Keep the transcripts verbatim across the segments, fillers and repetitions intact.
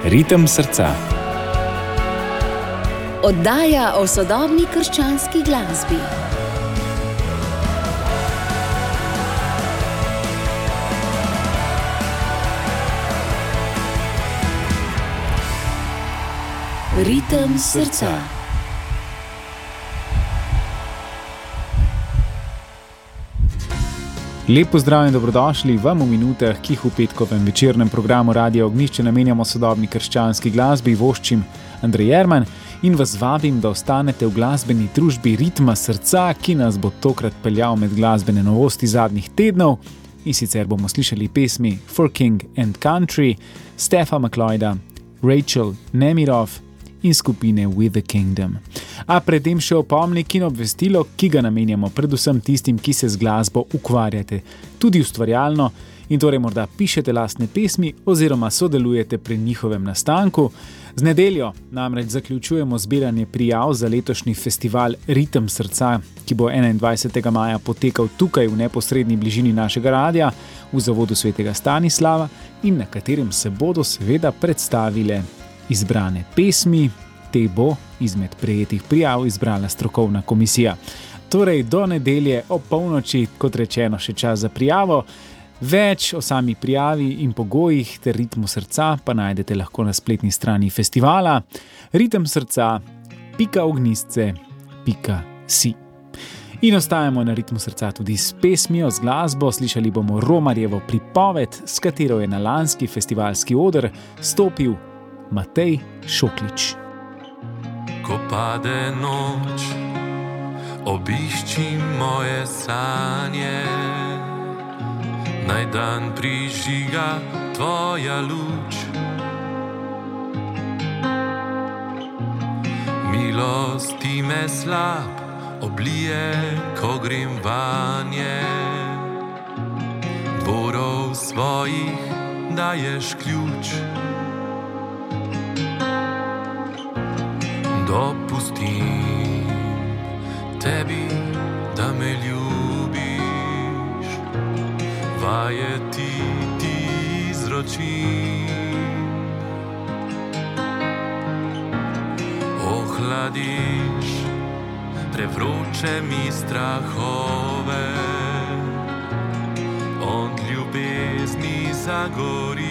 Ritem srca. Oddaja o sodobni krščanski glasbi. Ritem srca. Lep pozdrav in dobrodošli vam v minutah, ki jih v petkovem večernem programu Radia Ognjišče namenjamo sodobni krščanski glasbi, voščim Andrej Jerman in vas vabim, da ostanete v glasbeni družbi Ritma srca, ki nas bo tokrat peljal med glasbene novosti zadnjih tednov. In sicer bomo slišali pesmi For King and Country, Stefa McLeoda, Rachel Nemirov in skupine With the Kingdom. A predtem še opomnik in obvestilo, ki ga namenjamo predvsem tistim, ki se z glasbo ukvarjate tudi ustvarjalno in torej morda pišete lastne pesmi oziroma sodelujete pri njihovem nastanku. Z nedeljo namreč zaključujemo zbiranje prijav za letošnji festival Ritem srca, ki bo enaindvajsetega maja potekal tukaj v neposredni bližini našega radia v zavodu svetega Stanislava in na katerem se bodo seveda predstavile izbrane pesmi. Te bo izmed prejetih prijav izbrala strokovna komisija. Torej do nedelje ob polnoči, kot rečeno, še čas za prijavo. Več o sami prijavi in pogojih ter ritmu srca pa najdete lahko na spletni strani festivala ritem srca pika ognjisce pika si. In ostajamo na ritmu srca tudi s pesmijo, z glasbo. Slišali bomo Romarjevo pripoved, s katero je na lanski festivalski oder stopil Matej Šoklič. Ko pade noč, obišči moje sanje, naj dan prižiga tvoja luč. Milosti me slab oblije, ko grem vanje, dvorov svojih daješ ključ. Dopustim tebi, da me ljubiš, vajeti ti izročim. Ohladiš prevroče mi strahove, od ljubezni zagori.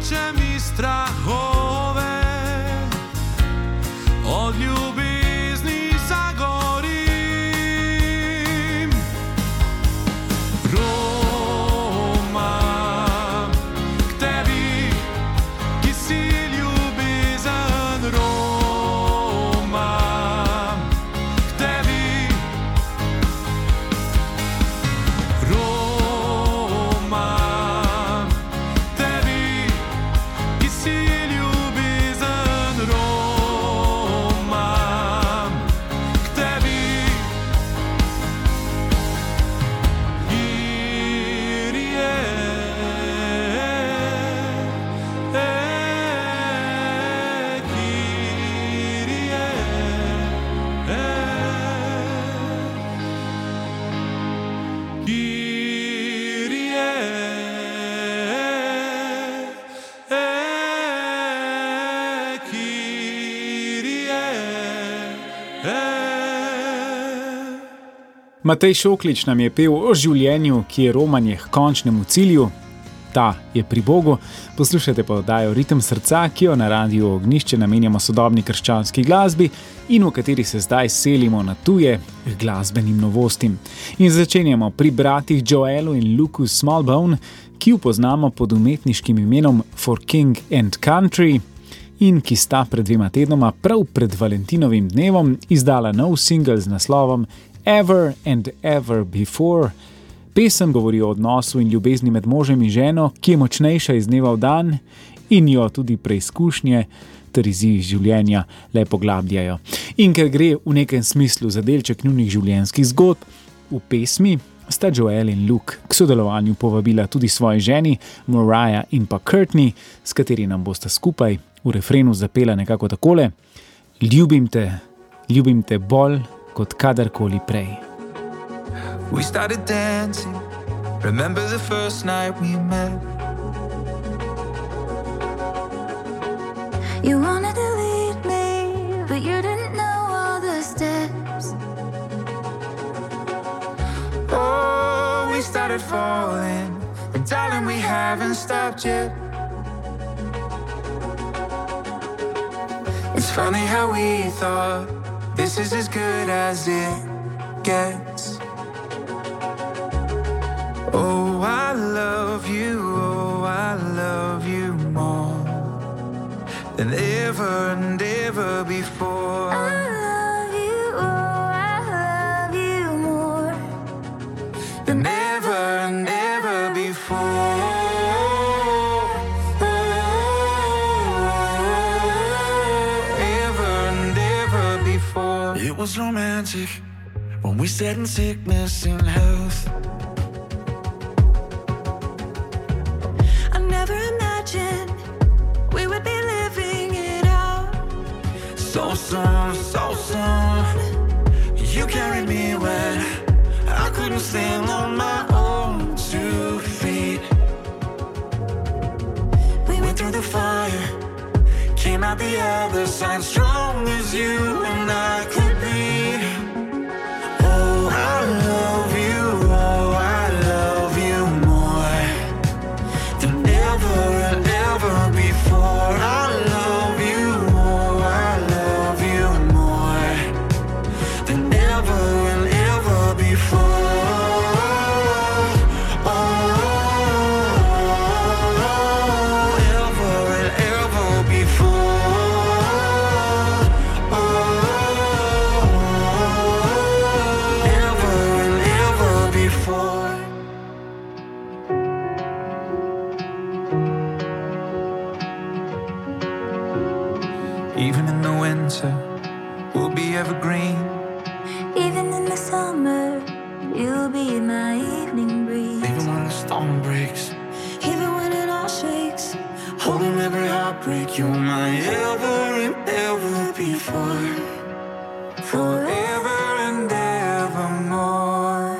prevroče mi strahove, od ljubezni zagorim. Roma k tebi, ki si ljubezen, Roma k tebi. Roma k tebi, ki si ljubezen, Roma k tebi. Kyrie, e, Kyrie, e. Kyrie, e, Kyrie, e. Matej Šoklič nam je pel o življenju, ki je romanje k končnemu cilju. Ta je pri Bogu. Poslušajte pa oddajo Ritem srca, ki jo na Radiu Ognjišče namenjamo sodobni krščanski glasbi in v kateri se zdaj selimo na tuje k glasbenim novostim. In začenjamo pri bratih Joelu in Luku Smallbone, ki jo poznamo pod umetniškim imenom For King and Country in ki sta pred dvema tednoma prav pred Valentinovim dnevom izdala nov singel z naslovom Ever and Ever Before. Pesem govori o odnosu in ljubezni med možem in ženo, ki je močnejša iz dneva v dan in jo tudi preizkušnje ter izzivi življenja le poglabljajo. In ker gre v nekem smislu za delček njunih življenjskih zgodb, v pesmi sta Joel in Luke k sodelovanju povabila tudi svoji ženi Mariah in pa Courtney, s kateri nam bosta skupaj v refrenu zapela nekako takole: Ljubim te, ljubim te bolj kot kadarkoli prej. We started dancing. Remember the first night we met? You wanted to lead me, but you didn't know all the steps. Oh, we started falling, and darling, we haven't stopped yet. It's funny how we thought this is as good as it gets. Oh, I love you, oh, I love you more than ever and ever before. I love you, oh, I love you more Than ever and ever before. Ever and ever before. It was romantic when we sat in sickness and health. I never imagined we would be living it out. So soon, so soon, you carried me when I couldn't stand on my own two feet. We Went through the fire, came out the other side strong as you and I could be. Oh, I love you, oh, I love you more than ever and ever before. I love you, oh, I love you more than ever and ever before. Oh, ever and ever before. Oh, ever and ever before. Even in the winter, we'll be evergreen. Even in the summer, you'll be my evening breeze. Even when the storm breaks, Even when it all shakes, holding every heartbreak, you're my ever and ever before. Forever and evermore.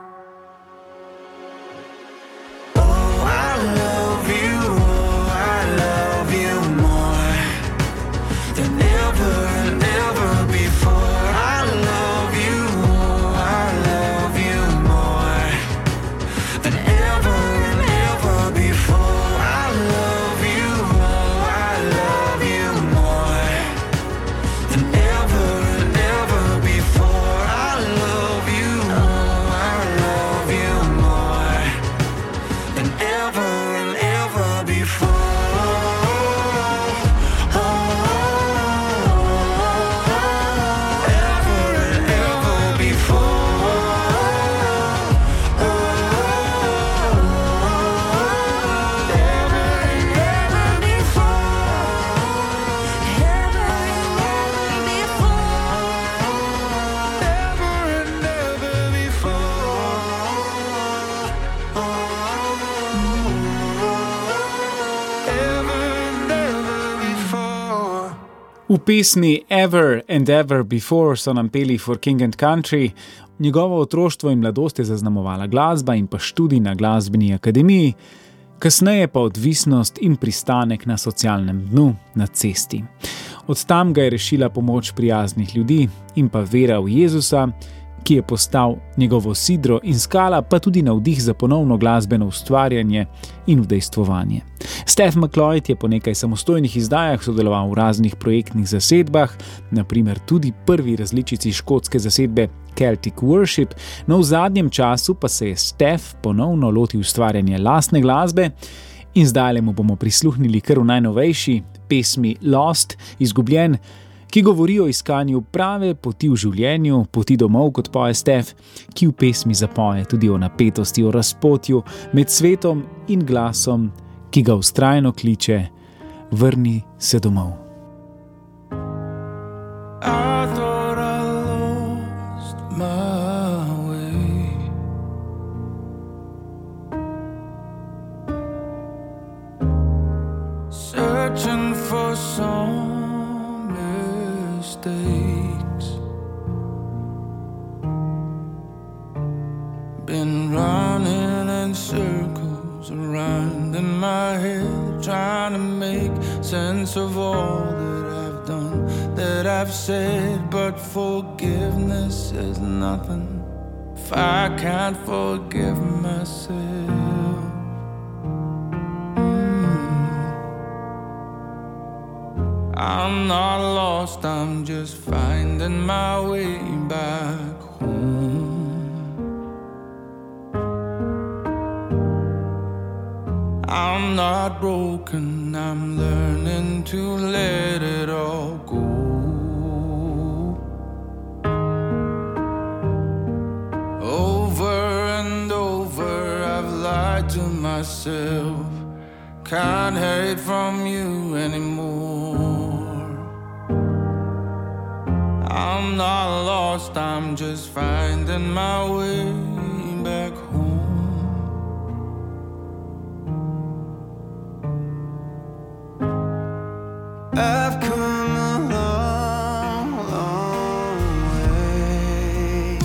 Oh, I love you, oh, I love you more than ever and ever before. I love you, oh, I love you more than ever and ever before. I love you, V pesmi Ever and Ever Before so nam peli For King and Country. Njegovo otroštvo in mladost je zaznamovala glasba in pa študij na glasbeni akademiji, kasneje pa odvisnost in pristanek na socialnem dnu, na cesti. Od tam ga je rešila pomoč prijaznih ljudi in pa vera v Jezusa, ki je postal njegovo sidro in skala, pa tudi navdih za ponovno glasbeno ustvarjanje in udejstvovanje. Steph McLeod je po nekaj samostojnih izdajah sodeloval v raznih projektnih zasedbah, naprimer tudi prvi različici škotske zasedbe Celtic Worship, no v zadnjem času pa se je Steph ponovno lotil ustvarjanja lastne glasbe in zdajle mu bomo prisluhnili kar v najnovejši pesmi Lost, izgubljen, ki govori o iskanju prave poti v življenju, poti domov, kot poje Steph, ki v pesmi zapoje tudi o napetosti, o razpotju med svetom in glasom, ki ga vztrajno kliče: vrni se domov. I thought I lost my way. Searching for some mistakes. Been running in circles around in my head, trying to make sense of all that I've done, that I've said, but forgiveness is nothing if I can't forgive myself. I'm not lost, I'm just finding my way back home. I'm not broken, I'm learning to let it all go. Over and over I've lied to myself, can't hide from you anymore. I'm not lost, I'm just finding my way back home. I've come a long, long way.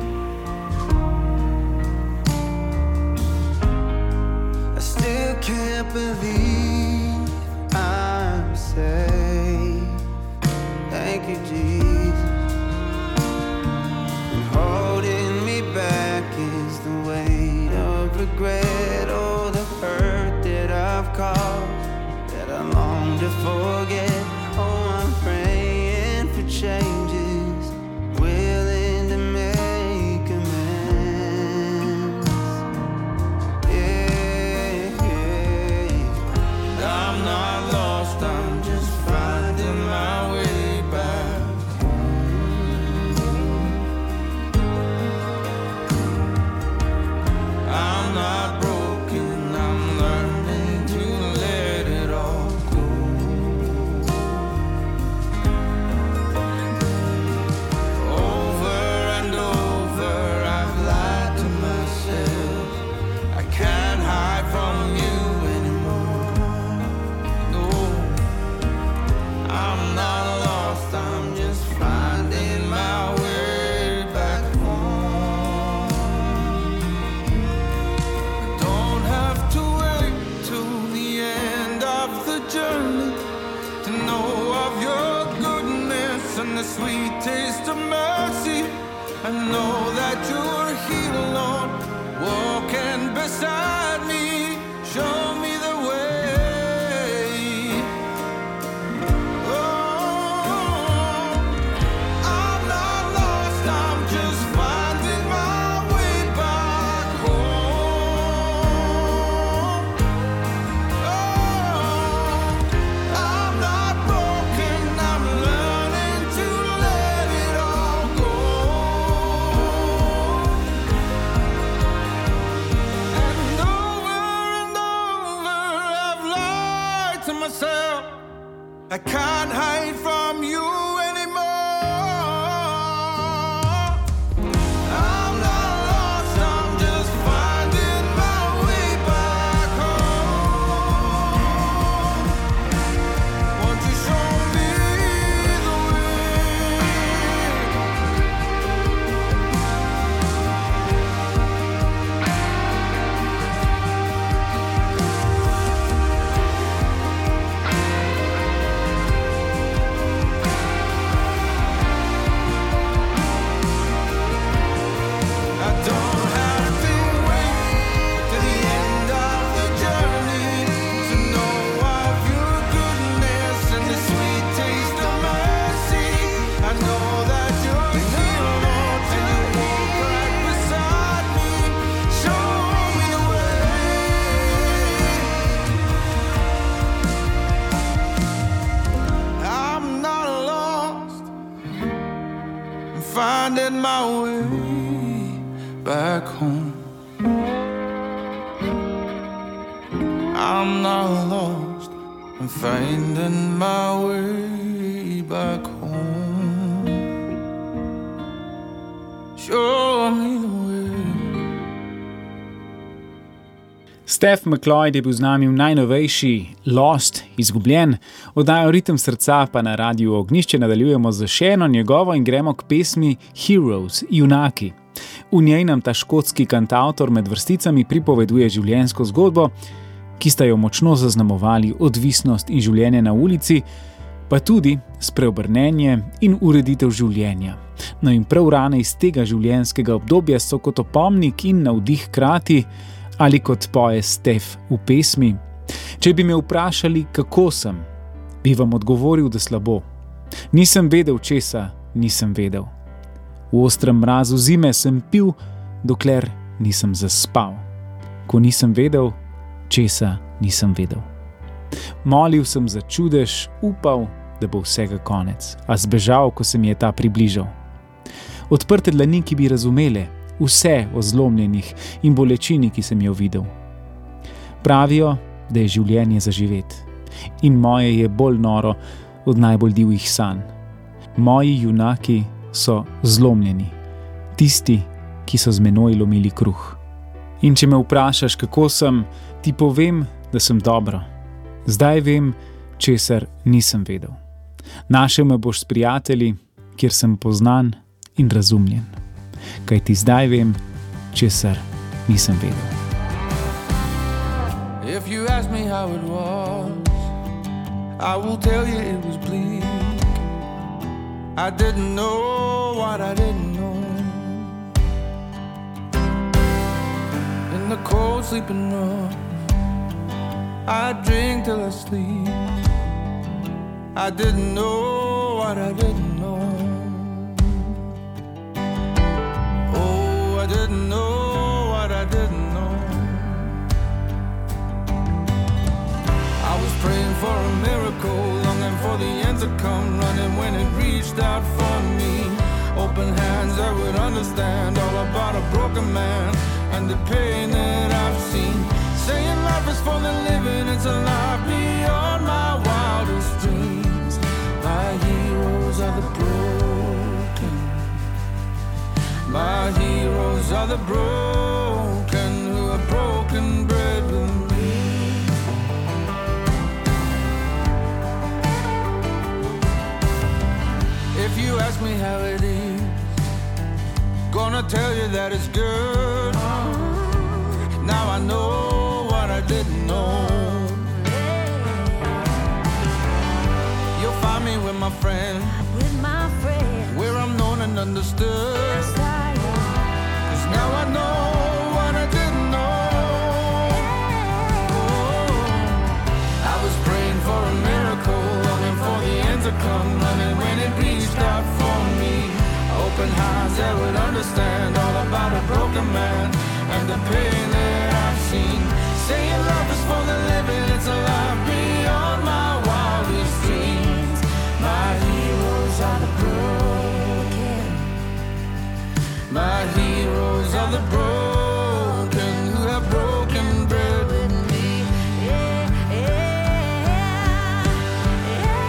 I still can't believe I'm safe. Thank you, Jesus. And holding me back is the weight of regret, oh, the hurt that I've caused, that I long to forget. Oh, I'm praying for changes, willing to make amends. Yeah, yeah. I'm not lost, I'm just finding my way back home. I'm not broken, I'm learning to let it all go. Over and over I've lied to myself, I can't hide from you anymore. No, I'm not lost, I'm just finding my way back home. I don't have to wait till the end of the journey to know of your goodness and the sweet taste of mercy. I know that you're here, Lord, walking beside me. Show me the way. Oh, I'm not lost, I'm just finding my way back home. Oh, I'm not broken, I'm learning to let it all go. And oh, my way back home. I'm not lost, I'm finding my way back home. Show me the way. Steph McLeod je bil z nami v najnovejši Lost, izgubljen, oddajo Ritem srca pa na Radiu Ognjišče nadaljujemo z še eno njegovo in gremo k pesmi Heroes, junaki. V njej nam ta škotski kantavtor med vrsticami pripoveduje življenjsko zgodbo, ki sta jo močno zaznamovali odvisnost in življenje na ulici, pa tudi spreobrnenje in ureditev življenja. No in prav rane iz tega življenjskega obdobja so kot opomnik in navdih krati, ali kot poje Steph v pesmi. Če bi me vprašali, kako sem, bi vam odgovoril, da slabo. Nisem vedel, česa nisem vedel. V ostrem mrazu zime sem pil, dokler nisem zaspal. Ko nisem vedel, česa nisem vedel. Molil sem za čudež, upal, da bo vsega konec, a zbežal, ko se mi je ta približal. Odprte dlani, ki bi razumele vse o zlomljenih in bolečini, ki sem jo videl. Pravijo, da je življenje za živet in moje je bolj noro od najbolj divjih sanj. Moji junaki so zlomljeni, tisti, ki so z menoj lomili kruh. In če me vprašaš, kako sem, ti povem, da sem dobro. Zdaj vem, česar nisem vedel. Našel me boš s prijatelji, kjer sem poznan in razumljen. Kaj ti zdaj vem, česar nisem vedel. If you ask me how it was, I will tell you it was bleak. I didn't know what I didn't know. In the cold sleeping rough, I drink till I sleep. I didn't know what I didn't know. Oh, I didn't know what I didn't know. I was praying for a miracle, longing for the end to come, running when it reached out for me. Open hands that would understand all about a broken man and the pain that I've seen. Saying life is for the living, it's a life beyond my wildest dreams. My heroes are the broken. My heroes are the broken who have broken bread with me. If you ask me how it is, gonna tell you that it's good. Now I know what I didn't know. You'll find me with my friend, with my friends, where I'm known and understood. yes I am. 'Cause now I know what I didn't know. Oh, I was praying for a miracle, longing for the end to come, running when it reached out for me. Open hearts that would understand all about a broken man and the pain that I've seen. Saying love is for the living, it's a life beyond my wildest dreams. My heroes are the broken. My heroes are the broken who have broken bread with me. Yeah, yeah, yeah.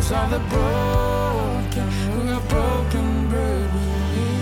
us are the broken, who have broken bread with you.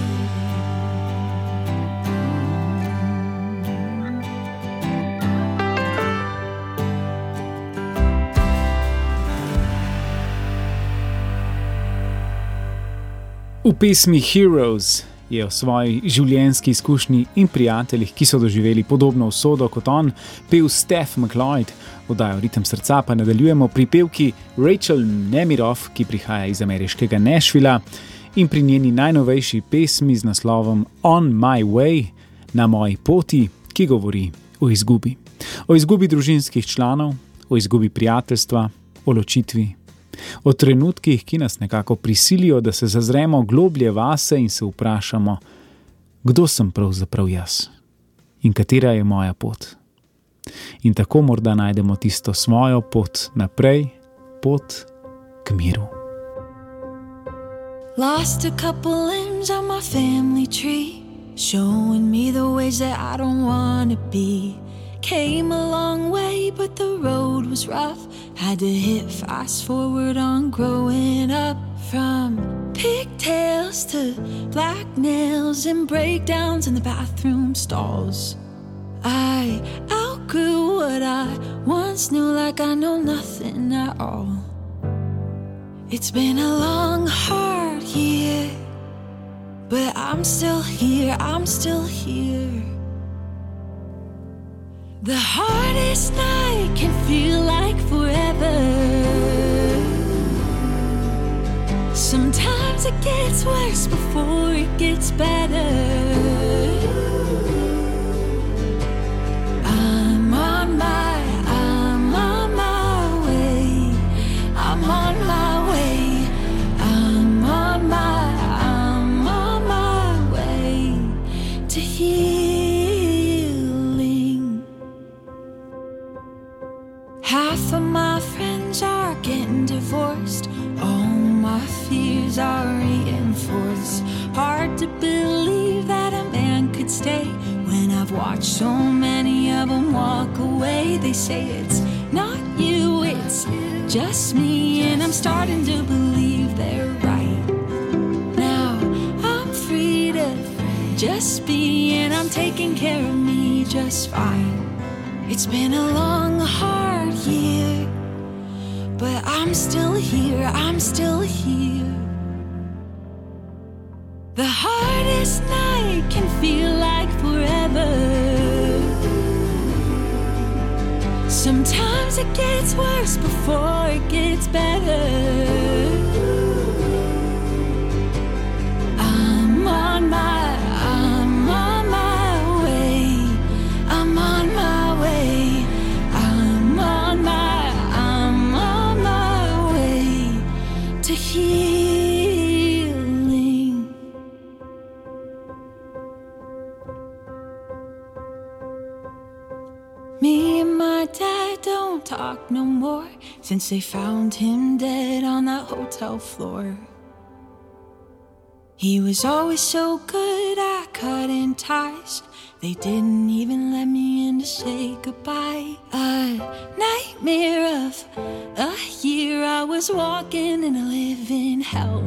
V pesmi Heroes je o svoji življenjski izkušnji in prijateljih, ki so doživeli podobno usodo kot on, pel Steph McLeod. Oddajo Ritem srca pa nadaljujemo pri pevki Rachel Nemiroff, ki prihaja iz ameriškega Nashvilla in pri njeni najnovejši pesmi z naslovom On My Way, na moji poti, ki govori o izgubi. O izgubi družinskih članov, o izgubi prijateljstva, o ločitvi. O trenutkih, ki nas nekako prisilijo, da se zazremo globlje vase in se vprašamo, kdo sem pravzaprav jaz in katera je moja pot. In tako morda najdemo tisto svojo pot naprej, pot k miru. Lost a couple limbs on my family tree, showing me the ways that I don't want to be. Came a long way, but the road was rough. Had to hit fast forward on growing up. From pigtails to black nails and breakdowns in the bathroom stalls. I outgrew what I once knew, like I know nothing at all. It's been a long, hard year, but I'm still here, I'm still here. The hardest night can feel like forever. Sometimes it gets worse before it gets better. I'm on my, I'm on my way. I'm on my way. I'm on my, I'm on my way to healing. Half of my friends are getting divorced. All my fears are reinforced. Hard to believe that a man could stay when I've watched so many of them walk away. They say it's not you, it's just me, and I'm starting to believe they're right. Now I'm free to just be, and I'm taking care of me just fine. It's been a long, hard year, but I'm still here, I'm still here. The hardest night can feel like forever. Sometimes it gets worse before it gets better. I'm on my, I'm on my way. I'm on my way. I'm on my, I'm on my way to healing. Me and my dad don't talk no more since they found him dead on that hotel floor. He was always so good at cutting ties. They didn't even let me in to say goodbye. A nightmare of a year, I was walking in a living hell.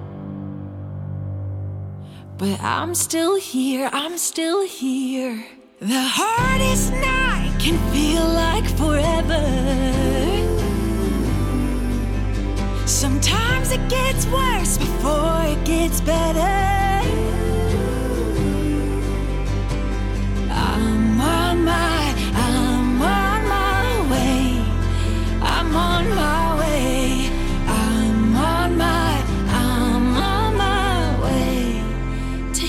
But I'm still here, I'm still here. The hardest night can feel like forever. Sometimes it gets worse before it gets better. I'm on my, I'm on my way. I'm on my way. I'm on my, I'm on my way to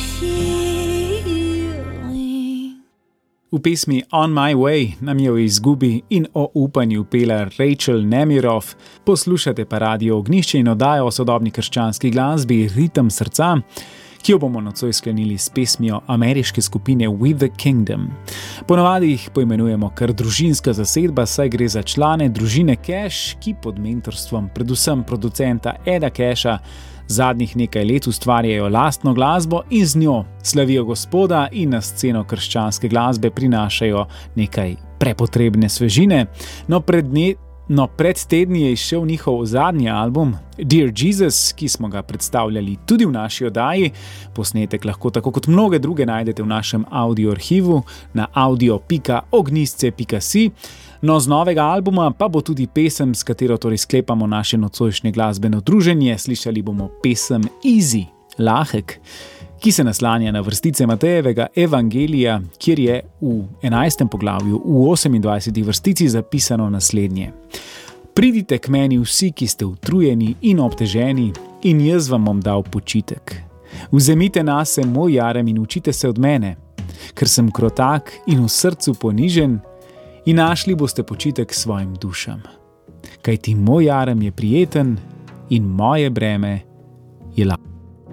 healing. V pesmi On My Way nam je o izgubi in o upanju pela Rachel Nemiroff. Poslušate pa Radio Ognjišče in oddajo o sodobni krščanski glasbi Ritem srca, ki jo bomo nocoj sklenili s pesmijo ameriške skupine With the Kingdom. Ponavadi jih poimenujemo kar družinska zasedba, saj gre za člane družine Cash, ki pod mentorstvom predvsem producenta Eda Casha zadnjih nekaj let ustvarjajo lastno glasbo in z njo slavijo Gospoda in na sceno krščanske glasbe prinašajo nekaj prepotrebne svežine. No, pred, dne, No, pred tedni je izšel njihov zadnji album Dear Jesus, ki smo ga predstavljali tudi v naši oddaji. Posnetek lahko tako kot mnoge druge najdete v našem audio arhivu na audio pika ognjisce pika si. No, z novega albuma pa bo tudi pesem, s katero torej sklepamo naše nocojšnje glasbeno druženje. Slišali bomo pesem Easy, lahek, ki se naslanja na vrstice Matejevega evangelija, kjer je v enajstem poglavju v osemindvajseti vrstici zapisano naslednje. Pridite k meni vsi, ki ste utrujeni in obteženi, in jaz vam bom dal počitek. Vzemite nase moj jarem in učite se od mene, ker sem krotak in v srcu ponižen, in našli boste počitek svojim dušam. Kajti moj jarem je prijeten in moje breme je lahko.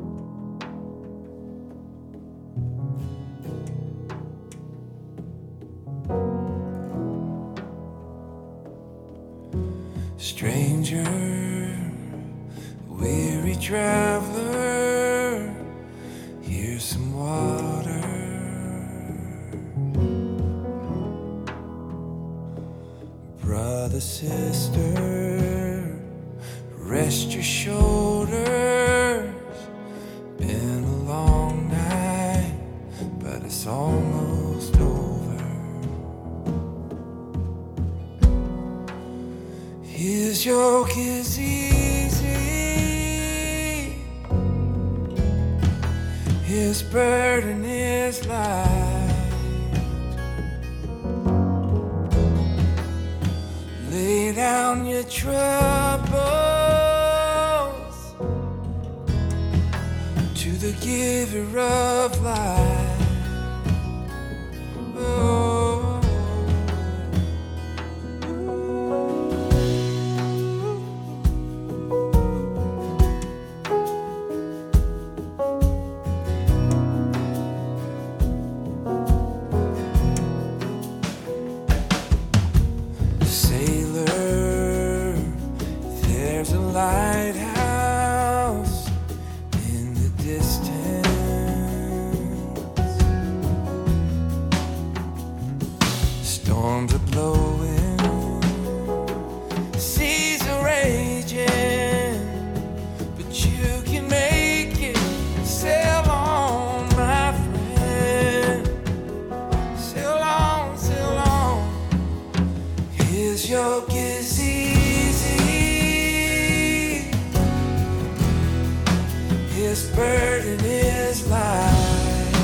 Stranger, weary traveler, here's some water. Brother, sister, rest your shoulders. Been a long night, but it's almost over. His yoke is easy, his burden is light. Lay down your troubles to the giver of life. Oh. Lighthouse in the distance, storms are blowing, seas are raging, but you can make it. Sail on, my friend, sail on, sail on. His yoke is easy, his burden is light.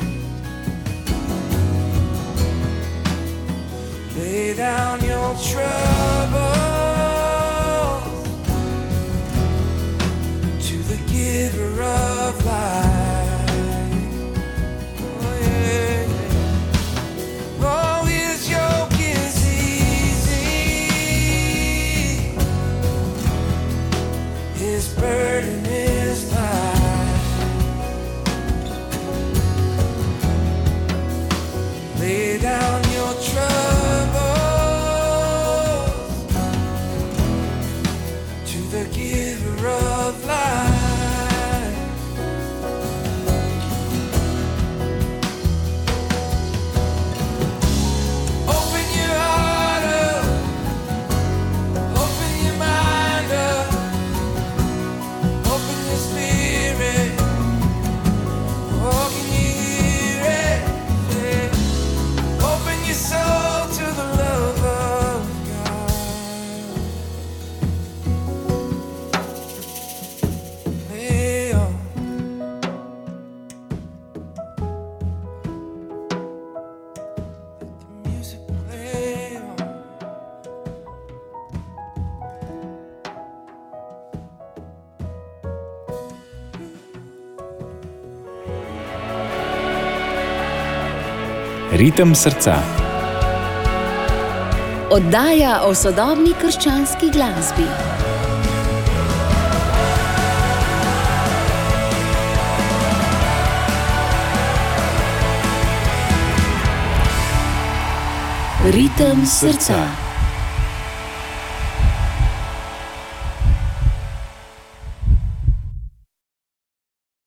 Lay down your troubles to the giver of life. Oh yeah, yeah. Oh, his yoke is easy, his burden is light. Lay down your troubles to the giver of life. Open your heart up, open your mind up, open your spirit. Oh, can you hear it? Yeah. Open your soul to the love of God. Lay on. Let the music play on. Ritem srca. Oddaja o sodobni krščanski glasbi. Ritem srca.